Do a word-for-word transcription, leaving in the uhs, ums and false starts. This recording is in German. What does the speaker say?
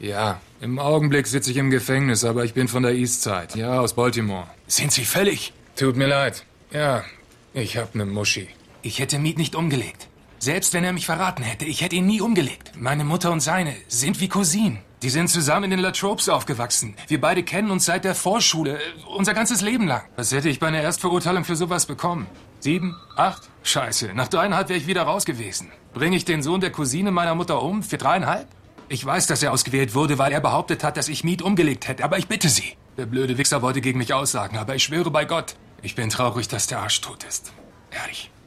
Ja, im Augenblick sitze ich im Gefängnis, aber ich bin von der Eastside. Ja, aus Baltimore. Sind Sie völlig? Tut mir leid. Ja, ich hab ne Muschi. Ich hätte Mead nicht umgelegt. Selbst wenn er mich verraten hätte, ich hätte ihn nie umgelegt. Meine Mutter und seine sind wie Cousinen. Die sind zusammen in den Latropes aufgewachsen. Wir beide kennen uns seit der Vorschule, unser ganzes Leben lang. Was hätte ich bei einer Erstverurteilung für sowas bekommen? Sieben? Acht? Scheiße, nach dreieinhalb wäre ich wieder raus gewesen. Bringe ich den Sohn der Cousine meiner Mutter um für dreieinhalb? Ich weiß, dass er ausgewählt wurde, weil er behauptet hat, dass ich Mead umgelegt hätte, aber ich bitte Sie. Der blöde Wichser wollte gegen mich aussagen, aber ich schwöre bei Gott, ich bin traurig, dass der Arsch tot ist. Ehrlich.